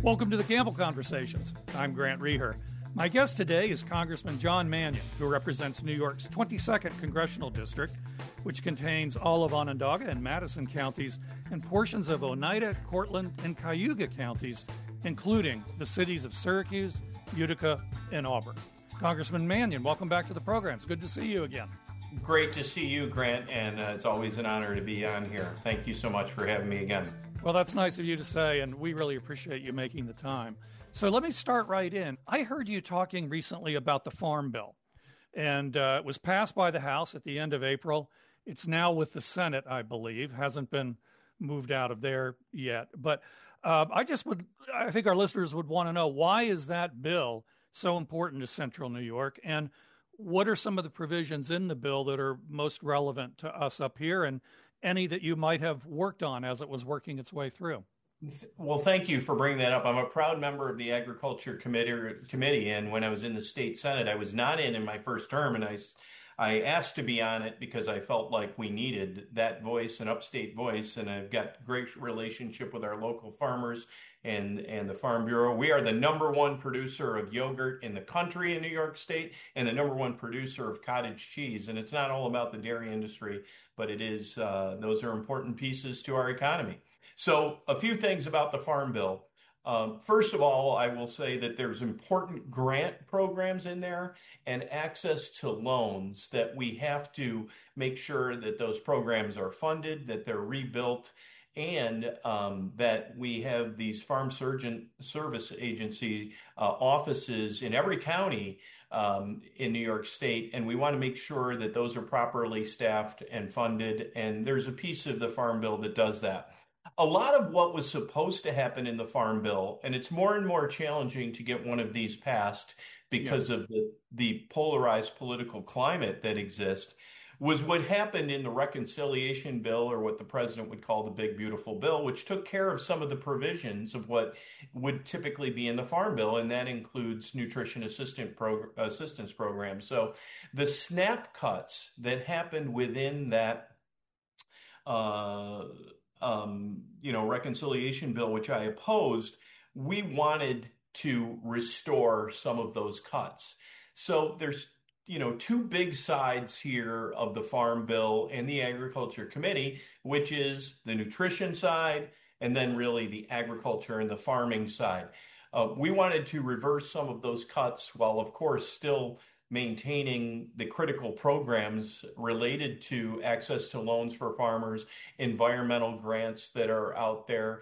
Welcome to the Campbell Conversations. I'm Grant Reher. My guest today is Congressman John Manion, who represents New York's 22nd Congressional District, which contains all of Onondaga and Madison counties and portions of Oneida, Cortland, and Cayuga counties, including the cities of Syracuse, Utica, and Auburn. Congressman Manion, welcome back to the program. It's good to see you again. Great to see you, Grant, and it's always an honor to be on here. Thank you so much for having me again. Well, that's nice of you to say, and we really appreciate you making the time. So let me start right in. I heard you talking recently about the Farm Bill, and it was passed by the House at the end of April. It's now with the Senate, I believe. Hasn't been moved out of there yet. But I think our listeners would want to know, why is that bill so important to Central New York, and what are some of the provisions in the bill that are most relevant to us up here, and any that you might have worked on as it was working its way through? Well, thank you for bringing that up. I'm a proud member of the Agriculture Committee, and when I was in the state Senate, I was not in my first term, and I asked to be on it because I felt like we needed that voice, an upstate voice, and I've got great relationship with our local farmers and the Farm Bureau. We are the number one producer of yogurt in the country in New York State, and the number one producer of cottage cheese. And it's not all about the dairy industry, but it is. Those are important pieces to our economy. So a few things about the Farm Bill. First of all, I will say that there's important grant programs in there and access to loans that we have to make sure that those programs are funded, that they're rebuilt, and that we have these Farm Service Agency offices in every county in New York State, and we want to make sure that those are properly staffed and funded, and there's a piece of the Farm Bill that does that. A lot of what was supposed to happen in the Farm Bill, and it's more and more challenging to get one of these passed because of the polarized political climate that exists, was what happened in the reconciliation bill, or what the president would call the big beautiful bill, which took care of some of the provisions of what would typically be in the Farm Bill, and that includes nutrition assistance programs. So the SNAP cuts that happened within that reconciliation bill, which I opposed, we wanted to restore some of those cuts. So there's, two big sides here of the Farm Bill and the Agriculture Committee, which is the nutrition side and then really the agriculture and the farming side. We wanted to reverse some of those cuts while, of course, still maintaining the critical programs related to access to loans for farmers, environmental grants that are out there,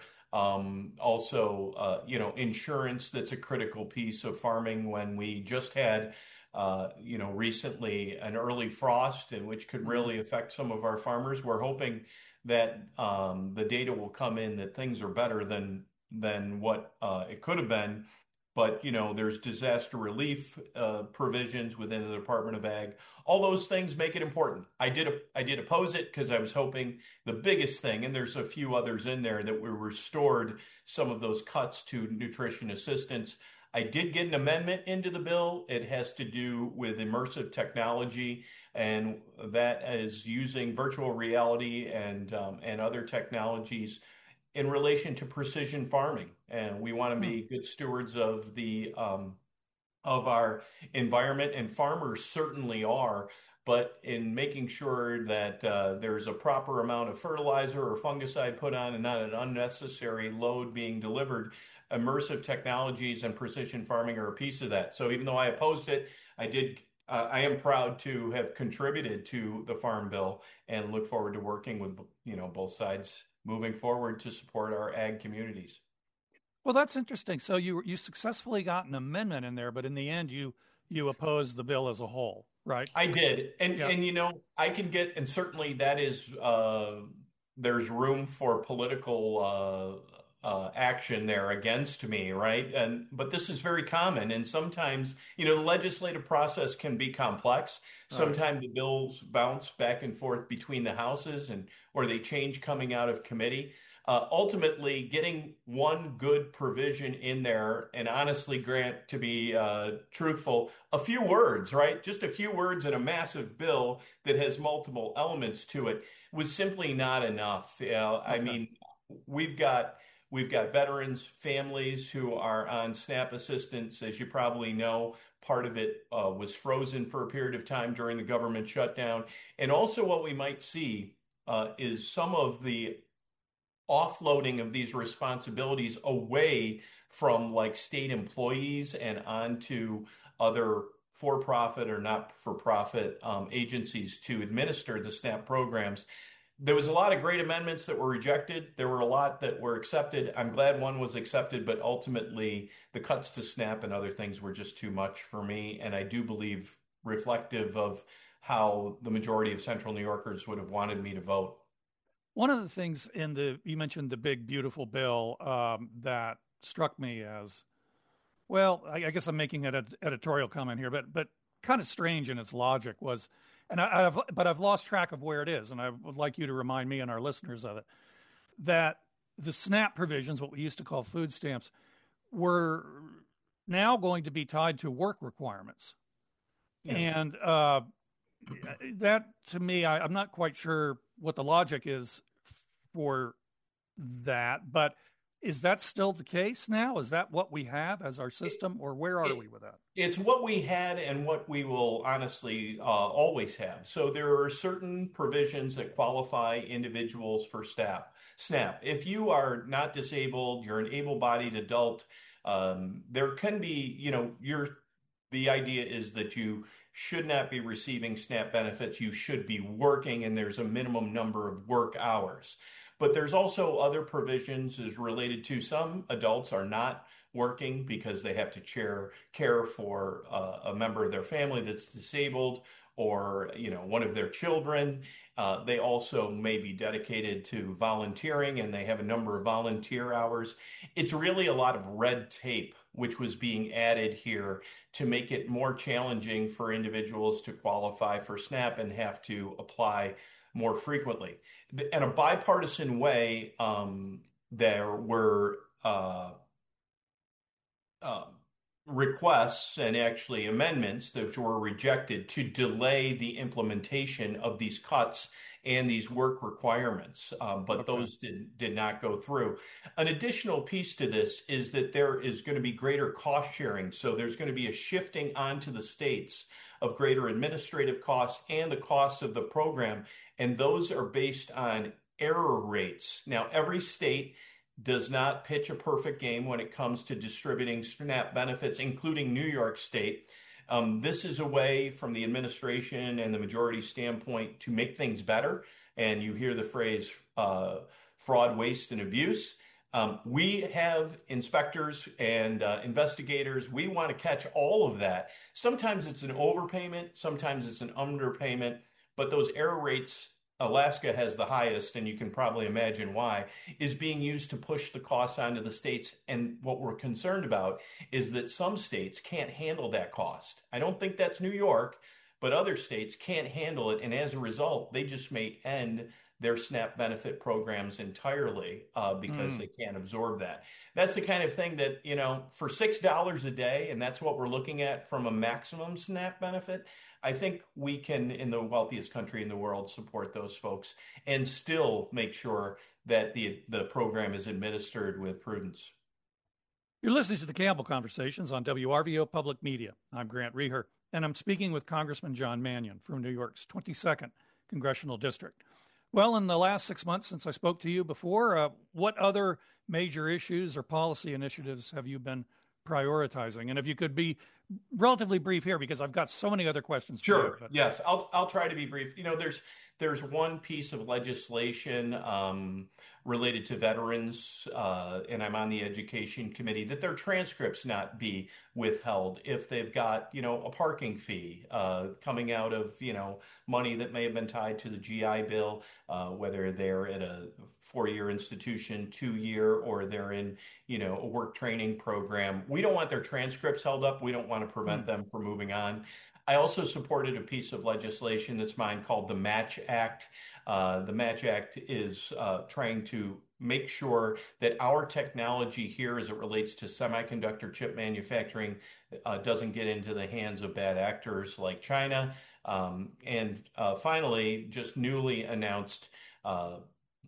insurance that's a critical piece of farming. When we just had, recently an early frost, which could really affect some of our farmers, we're hoping that the data will come in that things are better than what it could have been. But, there's disaster relief provisions within the Department of Ag. All those things make it important. I did oppose it because I was hoping the biggest thing, and there's a few others in there, that we restored some of those cuts to nutrition assistance. I did get an amendment into the bill. It has to do with immersive technology, and that is using virtual reality and other technologies in relation to precision farming. And we want to be good stewards of of our environment, and farmers certainly are, but in making sure that there's a proper amount of fertilizer or fungicide put on and not an unnecessary load being delivered, immersive technologies and precision farming are a piece of that. So even though I opposed it, I am proud to have contributed to the Farm Bill and look forward to working with both sides moving forward to support our ag communities. Well, that's interesting. So you successfully got an amendment in there, but in the end, you opposed the bill as a whole, right? I did, and I can get, and certainly that is there's room for political action there against me, right? But this is very common, and sometimes the legislative process can be complex. Sometimes the bills bounce back and forth between the houses, or they change coming out of committee. Ultimately, getting one good provision in there, and honestly, Grant, to be truthful, a few words, right? Just a few words in a massive bill that has multiple elements to it was simply not enough. I mean, we've got We've got veterans, families who are on SNAP assistance. As you probably know, part of it was frozen for a period of time during the government shutdown. And also, what we might see is some of the offloading of these responsibilities away from like state employees and onto other for-profit or not-for-profit agencies to administer the SNAP programs. There was a lot of great amendments that were rejected. There were a lot that were accepted. I'm glad one was accepted, but ultimately the cuts to SNAP and other things were just too much for me. And I do believe reflective of how the majority of Central New Yorkers would have wanted me to vote. One of the things you mentioned the big, beautiful bill that struck me as, well, I guess I'm making an editorial comment here, but kind of strange in its logic was, and I've lost track of where it is, and I would like you to remind me and our listeners of it, that the SNAP provisions, what we used to call food stamps, were now going to be tied to work requirements. Yeah. And that, to me, I'm not quite sure what the logic is for that, but is that still the case now? Is that what we have as our system, or where are we with that? It's what we had and what we will honestly always have. So there are certain provisions that qualify individuals for SNAP. If you are not disabled, you're an able-bodied adult, there can be, the idea is that you should not be receiving SNAP benefits. You should be working, and there's a minimum number of work hours. But there's also other provisions as related to some adults are not working because they have to care for a member of their family that's disabled, or one of their children. They also may be dedicated to volunteering, and they have a number of volunteer hours. It's really a lot of red tape which was being added here to make it more challenging for individuals to qualify for SNAP and have to apply more frequently. In a bipartisan way, there were requests and actually amendments that were rejected to delay the implementation of these cuts and these work requirements, but okay. Those did not go through. An additional piece to this is that there is going to be greater cost sharing. So there's going to be a shifting onto the states of greater administrative costs and the costs of the program, and those are based on error rates. Now, every state does not pitch a perfect game when it comes to distributing SNAP benefits, including New York State. This is a way from the administration and the majority standpoint to make things better. And you hear the phrase fraud, waste, and abuse. We have inspectors and investigators. We want to catch all of that. Sometimes it's an overpayment, sometimes it's an underpayment, but those error rates, Alaska has the highest, and you can probably imagine why, is being used to push the costs onto the states. And what we're concerned about is that some states can't handle that cost. I don't think that's New York, but other states can't handle it. And as a result, they just may end their SNAP benefit programs entirely because they can't absorb that. That's the kind of thing that, for $6 a day, and that's what we're looking at from a maximum SNAP benefit, I think we can, in the wealthiest country in the world, support those folks and still make sure that the program is administered with prudence. You're listening to the Campbell Conversations on WRVO Public Media. I'm Grant Reher, and I'm speaking with Congressman John Mannion from New York's 22nd Congressional District. Well, in the last 6 months since I spoke to you before, what other major issues or policy initiatives have you been prioritizing? And if you could be relatively brief here, because I've got so many other questions. Sure. Yes, I'll try to be brief. There's one piece of legislation related to veterans, and I'm on the education committee, that their transcripts not be withheld if they've got, a parking fee coming out of, money that may have been tied to the GI Bill, whether they're at a 4-year institution, 2-year, or they're in, a work training program. We don't want their transcripts held up. We don't want to prevent them from moving on. I also supported a piece of legislation that's mine called the MATCH Act. The MATCH Act is trying to make sure that our technology here as it relates to semiconductor chip manufacturing doesn't get into the hands of bad actors like China. And finally, just newly announced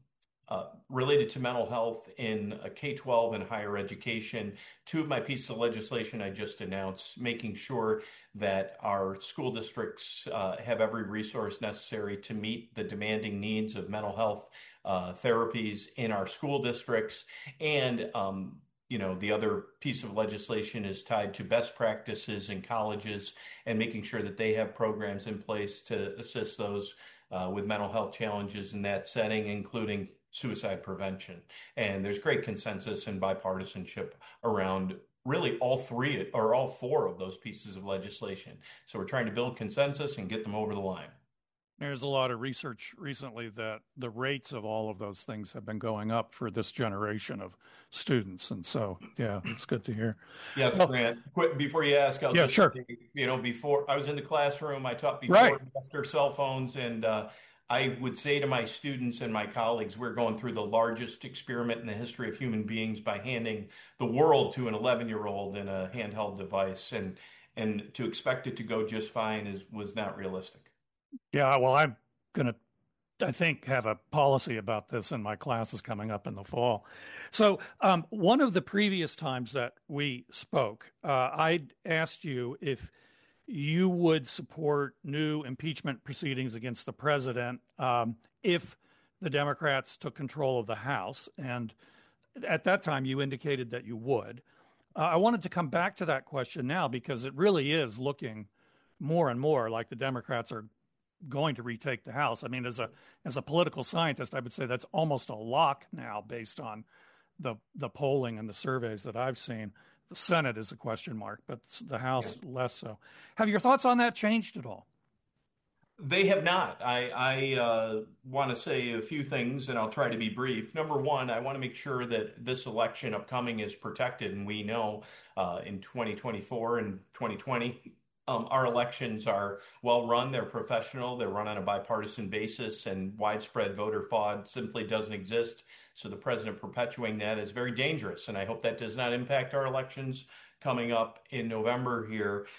related to mental health in K-12 and higher education. Two of my pieces of legislation I just announced, making sure that our school districts have every resource necessary to meet the demanding needs of mental health therapies in our school districts. And the other piece of legislation is tied to best practices in colleges and making sure that they have programs in place to assist those with mental health challenges in that setting, including suicide prevention. And there's great consensus and bipartisanship around really all three or all four of those pieces of legislation. So we're trying to build consensus and get them over the line. There's a lot of research recently that the rates of all of those things have been going up for this generation of students. And so, yeah, it's good to hear. Yes, Grant. Quick, before you ask, I'll just sure. say, before I was in the classroom, I taught before and after cell phones. And I would say to my students and my colleagues, we're going through the largest experiment in the history of human beings by handing the world to an 11-year-old in a handheld device. And to expect it to go just fine was not realistic. Yeah, well, I'm going to, I think, have a policy about this in my classes coming up in the fall. So one of the previous times that we spoke, I asked you if you would support new impeachment proceedings against the president if the Democrats took control of the House. And at that time, you indicated that you would. I wanted to come back to that question now because it really is looking more and more like the Democrats are going to retake the House. I mean, as a political scientist, I would say that's almost a lock now based on the polling and the surveys that I've seen. The Senate is a question mark, but the House less so. Have your thoughts on that changed at all? They have not. I want to say a few things, and I'll try to be brief. Number one, I want to make sure that this election upcoming is protected, and we know in 2024 and 2020, our elections are well run, they're professional, they're run on a bipartisan basis, and widespread voter fraud simply doesn't exist. So the president perpetuating that is very dangerous, and I hope that does not impact our elections coming up in November here.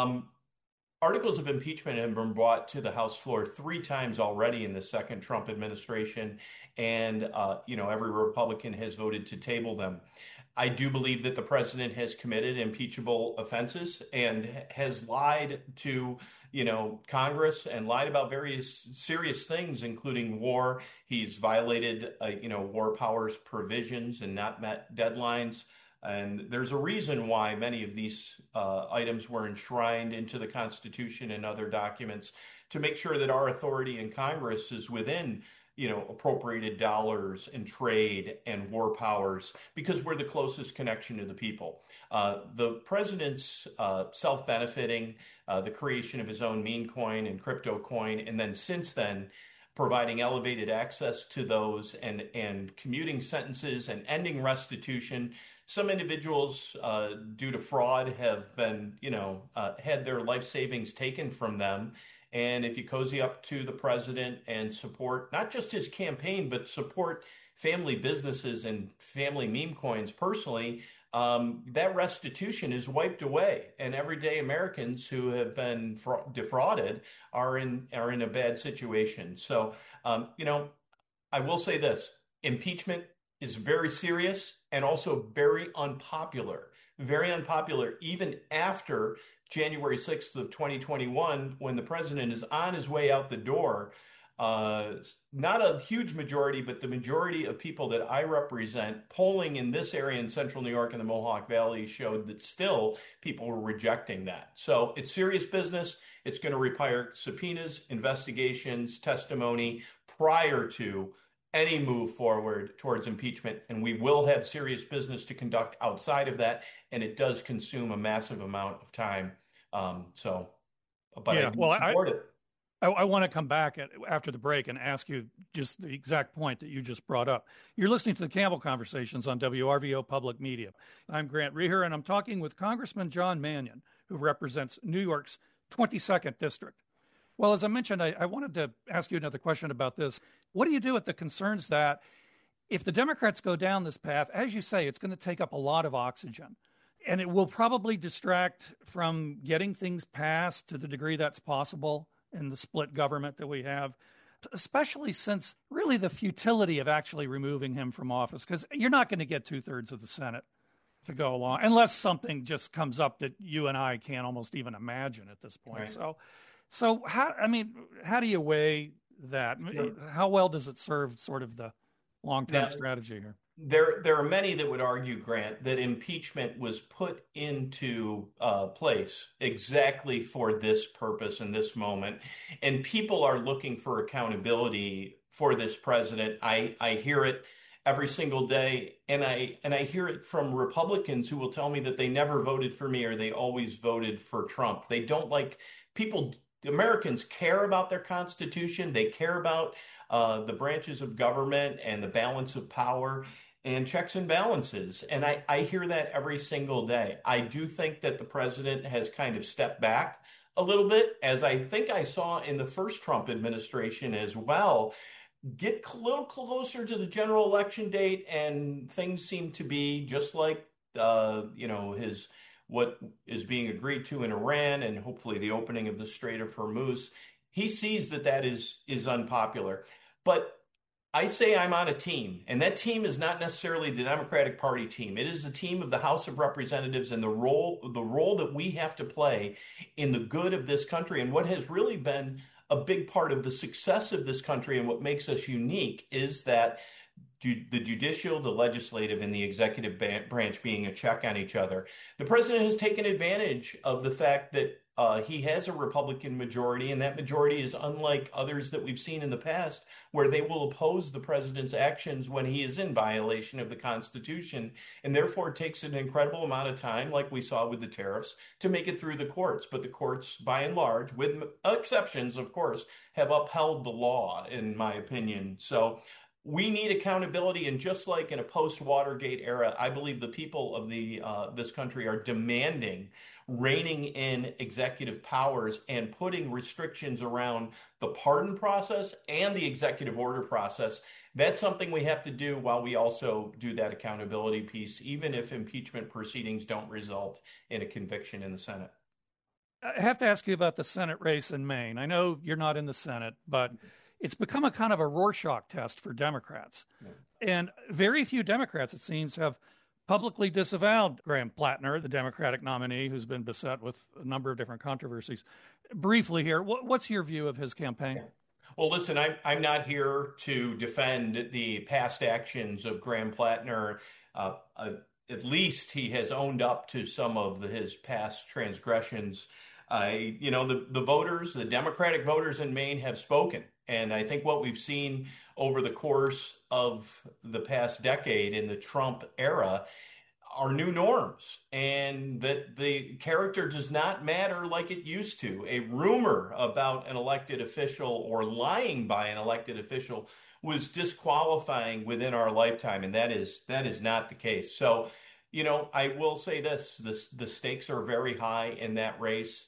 Articles of impeachment have been brought to the House floor 3 times already in the second Trump administration, and every Republican has voted to table them. I do believe that the president has committed impeachable offenses and has lied to, Congress and lied about various serious things, including war. He's violated, war powers provisions and not met deadlines. And there's a reason why many of these items were enshrined into the Constitution and other documents to make sure that our authority in Congress is within appropriated dollars and trade and war powers, because we're the closest connection to the people. The president's self-benefiting, the creation of his own meme coin and crypto coin, and then since then, providing elevated access to those and commuting sentences and ending restitution. Some individuals, due to fraud, have been, had their life savings taken from them. And if you cozy up to the president and support not just his campaign, but support family businesses and family meme coins personally, that restitution is wiped away. And everyday Americans who have been defrauded are in a bad situation. So, I will say this: impeachment is very serious and also very unpopular. Very unpopular, even after January 6th of 2021, when the president is on his way out the door. Not a huge majority, but the majority of people that I represent, polling in this area in central New York and the Mohawk Valley showed that still people were rejecting that. So it's serious business. It's going to require subpoenas, investigations, testimony prior to any move forward towards impeachment. And we will have serious business to conduct outside of that. And it does consume a massive amount of time. I do support it. I want to come back after the break and ask you just the exact point that you just brought up. You're listening to the Campbell Conversations on WRVO Public Media. I'm Grant Reher, and I'm talking with Congressman John Mannion, who represents New York's 22nd District. Well, as I mentioned, I wanted to ask you another question about this. What do you do with the concerns that if the Democrats go down this path, as you say, it's going to take up a lot of oxygen, and it will probably distract from getting things passed to the degree that's possible in the split government that we have. especially since really the futility of actually removing him from office, because you're not going to get 2/3 of the Senate to go along unless something just comes up that you and I can't almost even imagine at this point. Right. So how do you weigh that? Sure. How well does it serve sort of the long-term Now, strategy here? there are many that would argue, Grant, that impeachment was put into place exactly for this purpose and this moment, and people are looking for accountability for this president. I hear it every single day, and I hear it from Republicans who will tell me that they never voted for me or they always voted for Trump. They don't like people. Americans care about their Constitution. They care about the branches of government and the balance of power and checks and balances. And I hear that every single day. I do think that the president has kind of stepped back a little bit, as I think I saw in the first Trump administration as well. Get a little closer to the general election date, and things seem to be just like his what is being agreed to in Iran, and hopefully the opening of the Strait of Hormuz. He sees that is unpopular, but I say I'm on a team, and that team is not necessarily the Democratic Party team. It is the team of the House of Representatives and the role that we have to play in the good of this country. And what has really been a big part of the success of this country and what makes us unique is that the judicial, the legislative, and the executive branch being a check on each other. The president has taken advantage of the fact that he has a Republican majority, and that majority is unlike others that we've seen in the past, where they will oppose the president's actions when he is in violation of the Constitution. And therefore, it takes an incredible amount of time, like we saw with the tariffs, to make it through the courts. But the courts, by and large, with exceptions, of course, have upheld the law, in my opinion. So we need accountability, and just like in a post-Watergate era, I believe the people of this country are demanding reining in executive powers and putting restrictions around the pardon process and the executive order process. That's something we have to do while we also do that accountability piece, even if impeachment proceedings don't result in a conviction in the Senate. I have to ask you about the Senate race in Maine. I know you're not in the Senate, but it's become a kind of a Rorschach test for Democrats. Yeah. And very few Democrats, it seems, have publicly disavowed Graham Plattner, the Democratic nominee, who's been beset with a number of different controversies. Briefly here, what's your view of his campaign? Yeah. Well, listen, I'm not here to defend the past actions of Graham Plattner. At least he has owned up to some of his past transgressions. The voters, the Democratic voters in Maine have spoken. And I think what we've seen over the course of the past decade in the Trump era are new norms, and that the character does not matter like it used to. A rumor about an elected official or lying by an elected official was disqualifying within our lifetime, and that is not the case. So, I will say this: the stakes are very high in that race.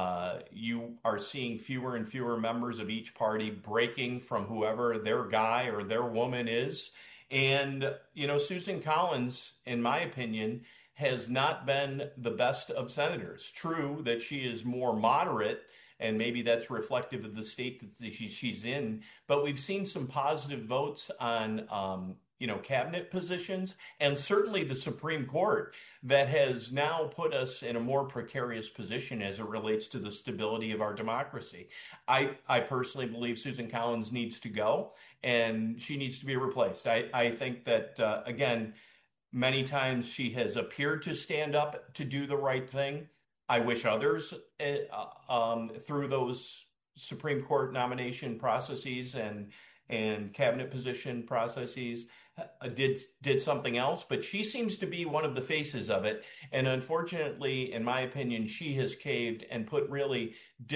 You are seeing fewer and fewer members of each party breaking from whoever their guy or their woman is. And, Susan Collins, in my opinion, has not been the best of senators. True that she is more moderate, and maybe that's reflective of the state that she's in. But we've seen some positive votes on, cabinet positions, and certainly the Supreme Court, that has now put us in a more precarious position as it relates to the stability of our democracy. I personally believe Susan Collins needs to go, and she needs to be replaced. I think that, again, many times she has appeared to stand up to do the right thing. I wish others, through those Supreme Court nomination processes and cabinet position processes, did something else, but she seems to be one of the faces of it. And unfortunately, in my opinion, she has caved and put really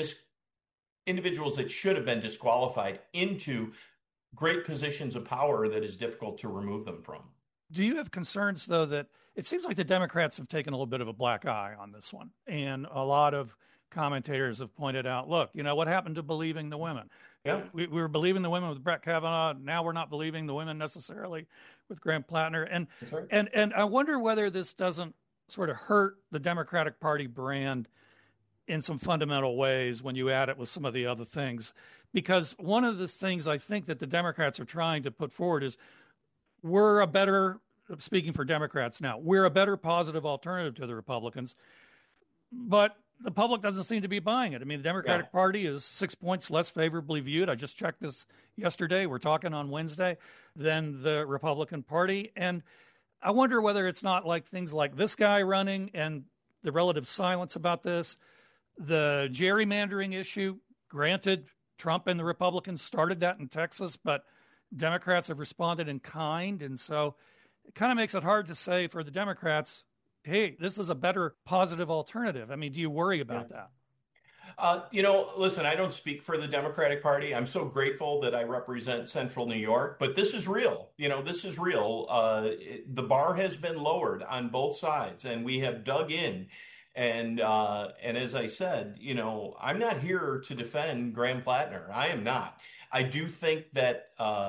individuals that should have been disqualified into great positions of power that is difficult to remove them from. Do you have concerns, though, that it seems like the Democrats have taken a little bit of a black eye on this one? And a lot of commentators have pointed out, look, what happened to believing the women? Yeah, we were believing the women with Brett Kavanaugh. Now we're not believing the women necessarily with Graham Plattner. And right. and I wonder whether this doesn't sort of hurt the Democratic Party brand in some fundamental ways when you add it with some of the other things. Because one of the things I think that the Democrats are trying to put forward is we're a better, speaking for Democrats now, we're a better positive alternative to the Republicans. But the public doesn't seem to be buying it. I mean, the Democratic Party is 6 points less favorably viewed. I just checked this yesterday. We're talking on Wednesday than the Republican Party. And I wonder whether it's not like things like this guy running and the relative silence about this, the gerrymandering issue. Granted, Trump and the Republicans started that in Texas, but Democrats have responded in kind. And so it kind of makes it hard to say for the Democrats, hey, this is a better positive alternative. I mean, do you worry about that? Listen, I don't speak for the Democratic Party. I'm so grateful that I represent Central New York, but this is real. This is real. The bar has been lowered on both sides, and we have dug in. And as I said, I'm not here to defend Graham Plattner. I am not. I do think that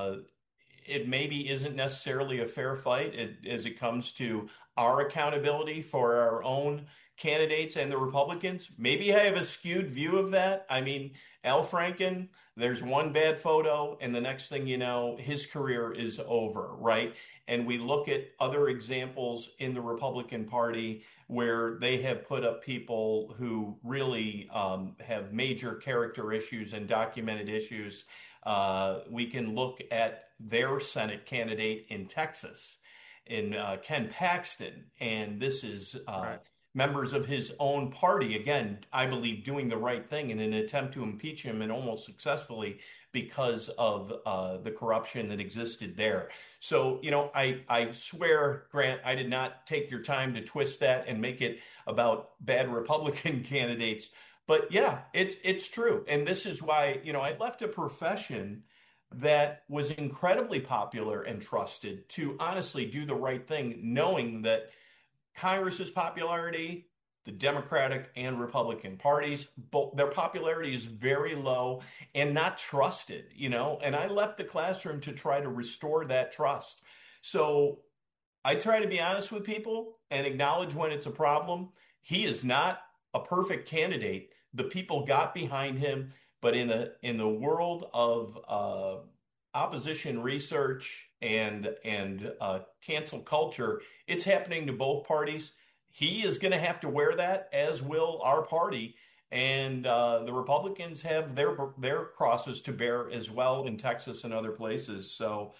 it maybe isn't necessarily a fair fight as it comes to our accountability for our own candidates and the Republicans. Maybe I have a skewed view of that. I mean, Al Franken, there's one bad photo, and the next thing you know, his career is over, right? And we look at other examples in the Republican Party where they have put up people who really have major character issues and documented issues. We can look at their Senate candidate in Texas, in Ken Paxton, and this is members of his own party, again, I believe doing the right thing in an attempt to impeach him, and almost successfully, because of the corruption that existed there. So, I swear, Grant, I did not take your time to twist that and make it about bad Republican candidates. But yeah, it's true. And this is why, I left a profession that was incredibly popular and trusted to honestly do the right thing, knowing that Congress's popularity, the Democratic and Republican parties, both their popularity is very low and not trusted, and I left the classroom to try to restore that trust. So I try to be honest with people and acknowledge when it's a problem. He is not a perfect candidate. The people got behind him, but in the world of opposition research and cancel culture, it's happening to both parties. He is going to have to wear that, as will our party. And the Republicans have their crosses to bear as well in Texas and other places. So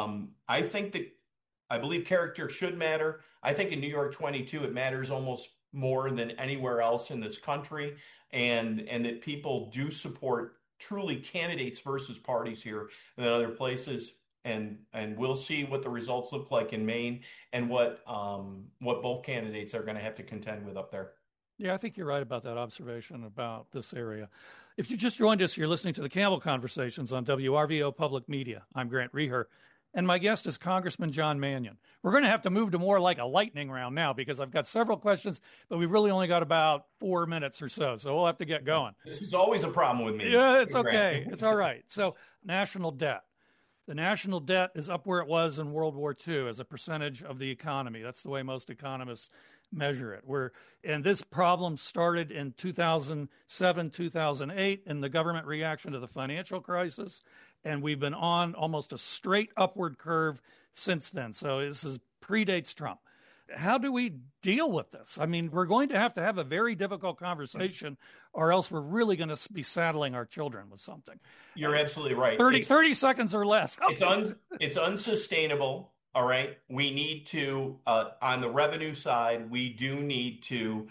I believe character should matter. I think in New York 22, it matters almost more than anywhere else in this country, and that people do support truly candidates versus parties here than other places. And we'll see what the results look like in Maine and what both candidates are going to have to contend with up there. Yeah, I think you're right about that observation about this area. If you just joined us, you're listening to the Campbell Conversations on WRVO Public Media. I'm Grant Reher, and my guest is Congressman John Mannion. We're going to have to move to more like a lightning round now because I've got several questions, but we've really only got about 4 minutes or so we'll have to get going. This is always a problem with me. Yeah, it's okay. It's all right. So, national debt. The national debt is up where it was in World War II as a percentage of the economy. That's the way most economists measure it. And this problem started in 2007, 2008 in the government reaction to the financial crisis, and we've been on almost a straight upward curve since then. So this predates Trump. How do we deal with this? I mean, we're going to have a very difficult conversation, or else we're really going to be saddling our children with something. You're absolutely right. 30 seconds or less. It's unsustainable. All right. We need to, on the revenue side, we do need to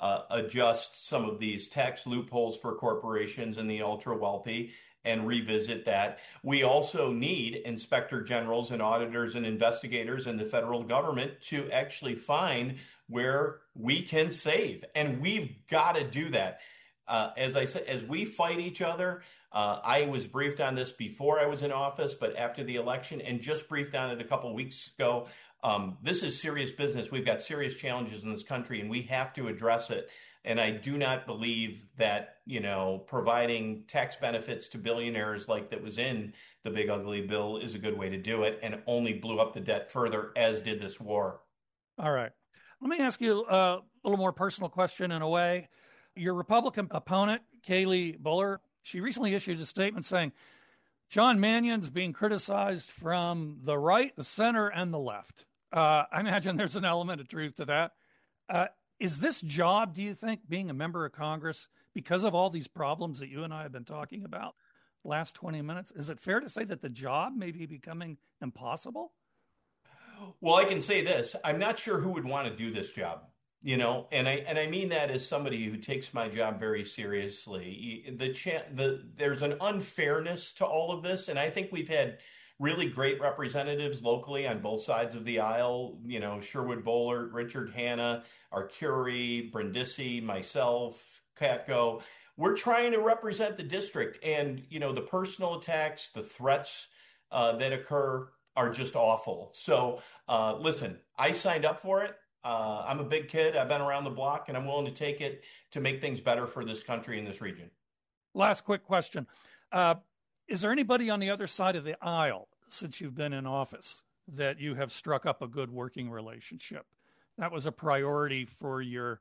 adjust some of these tax loopholes for corporations and the ultra wealthy and revisit that. We also need inspector generals and auditors and investigators in the federal government to actually find where we can save. And we've got to do that. As I said, as we fight each other, I was briefed on this before I was in office, but after the election, and just briefed on it a couple of weeks ago. This is serious business. We've got serious challenges in this country, and we have to address it. And I do not believe that, providing tax benefits to billionaires like that was in the big ugly bill is a good way to do it, and only blew up the debt further, as did this war. All right. Let me ask you a little more personal question in a way. Your Republican opponent, Kaylee Buller, she recently issued a statement saying John Mannion's being criticized from the right, the center, and the left. I imagine there's an element of truth to that. Is this job, do you think, being a member of Congress, because of all these problems that you and I have been talking about the last 20 minutes, is it fair to say that the job may be becoming impossible? Well, I can say this. I'm not sure who would want to do this job. And I mean that as somebody who takes my job very seriously. There's an unfairness to all of this, and I think we've had really great representatives locally on both sides of the aisle. Sherwood Boehlert, Richard Hanna, Arcuri, Brindisi, myself, Katko. We're trying to represent the district, and the personal attacks, the threats that occur are just awful. So listen, I signed up for it. I'm a big kid. I've been around the block, and I'm willing to take it to make things better for this country and this region. Last quick question. Is there anybody on the other side of the aisle, since you've been in office, that you have struck up a good working relationship? That was a priority for your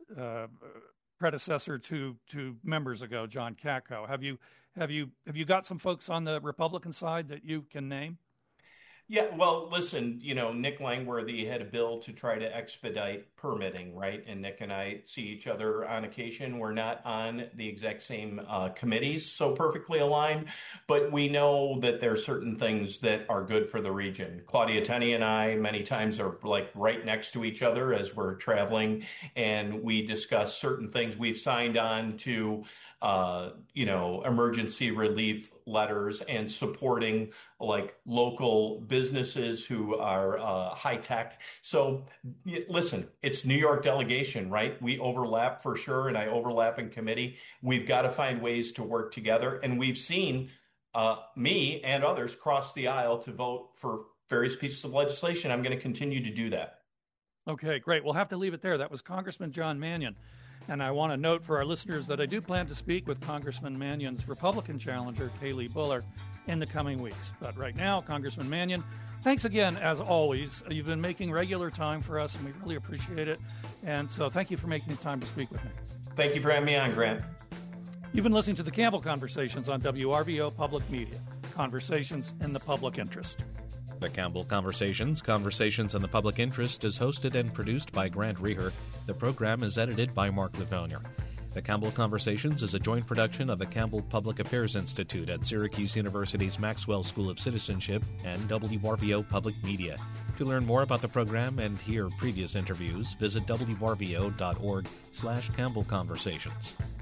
predecessor two members ago, John Katko. Have you got some folks on the Republican side that you can name? Yeah, well, listen, Nick Langworthy had a bill to try to expedite permitting, right? And Nick and I see each other on occasion. We're not on the exact same committees, so perfectly aligned, but we know that there are certain things that are good for the region. Claudia Tenney and I many times are like right next to each other as we're traveling, and we discuss certain things. We've signed on to emergency relief letters and supporting like local businesses who are high tech. So listen, it's New York delegation, right? We overlap for sure, and I overlap in committee. We've got to find ways to work together, and we've seen me and others cross the aisle to vote for various pieces of legislation. I'm going to continue to do that. Okay, great. We'll have to leave it there. That was Congressman John Mannion. And I want to note for our listeners that I do plan to speak with Congressman Mannion's Republican challenger, Kaylee Buller, in the coming weeks. But right now, Congressman Mannion, thanks again, as always. You've been making regular time for us, and we really appreciate it. And so thank you for making the time to speak with me. Thank you for having me on, Grant. You've been listening to the Campbell Conversations on WRVO Public Media, conversations in the public interest. The Campbell Conversations, Conversations in the Public Interest, is hosted and produced by Grant Reher. The program is edited by Mark Levonier. The Campbell Conversations is a joint production of the Campbell Public Affairs Institute at Syracuse University's Maxwell School of Citizenship and WRVO Public Media. To learn more about the program and hear previous interviews, visit wrvo.org/Campbell Conversations.